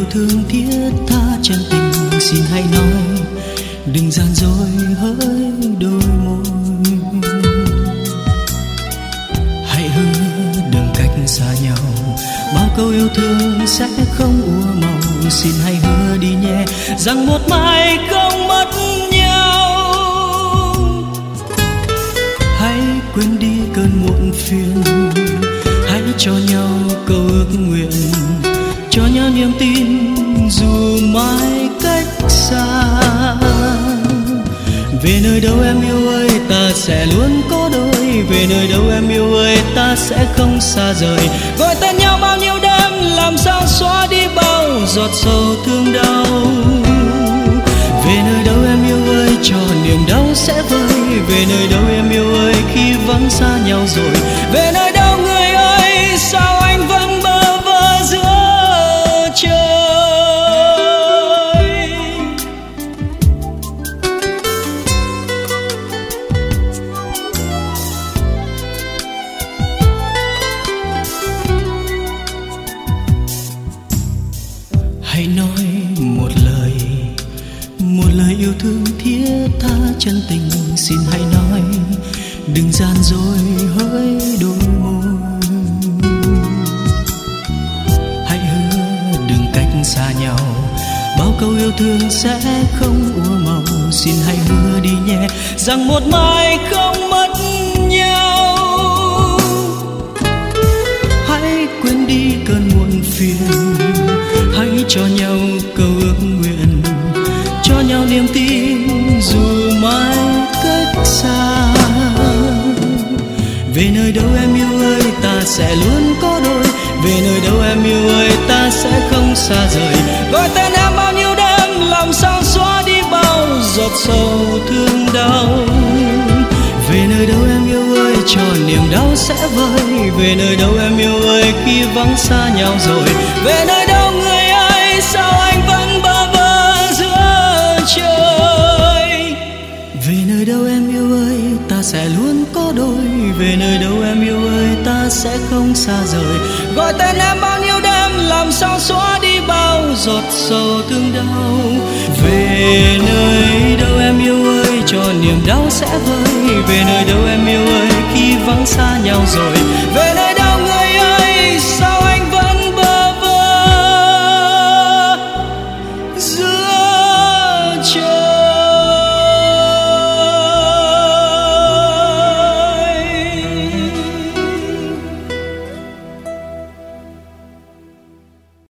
yêu thương thiết tha chân tình, xin hãy nói đừng gian dối hỡi đôi môi. Hãy hứa đừng cách xa nhau, bao câu yêu thương sẽ không úa màu. Xin hãy hứa đi nhé rằng một mai không mất nhau. Hãy quên đi cơn muộn phiền, hãy cho nhau câu ước nguyện, cho nhau niềm tin dù mãi cách xa. Về nơi đâu em yêu ơi ta sẽ luôn có đôi, về nơi đâu em yêu ơi ta sẽ không xa rời. Gọi tên nhau bao nhiêu đêm làm sao xóa đi bao giọt sầu thương đau. Về nơi đâu em yêu ơi cho niềm đau sẽ vơi, về nơi đâu em yêu ơi khi vắng xa nhau rồi. Về nơi đâu người ơi sao anh vẫn bơ vơ giữa trời. Hãy nói một lời yêu thương thiết tha chân tình, xin hãy nói đừng gian dối hỡi đôi môi. Hãy hứa đừng cách xa nhau, bao câu yêu thương sẽ không úa màu. Xin hãy hứa đi nhé rằng một mai không mất nhau. Hãi quên đi cơn muộn phiền, hãy cho nhau câu ước nguyện, cho nhau niềm tin dù mãi cách xa. Về nơi đâu em yêu ơi ta sẽ luôn có đôi, về nơi đâu em yêu ơi ta sẽ không xa rời. Gọi tên em bao nhiêu đêm làm sao xóa đi bao giọt sầu thương đau. Về nơi đâu em yêu ơi cho niềm đau sẽ vơi, về nơi đâu em yêu ơi khi vắng xa nhau rồi. Về nơi đâu người ơi sao anh vẫn bơ vơ giữa trời. Về nơi đâu em yêu ơi ta sẽ luôn có đôi, về nơi đâu em yêu ơi ta sẽ không xa rời. Gọi tên em bao nhiêu đêm làm sao xóa đi bao giọt sầu thương đau. Về nơi đâu em yêu ơi cho niềm đau sẽ vơi, về nơi đâu em yêu ơi khi vắng xa nhau rồi. Về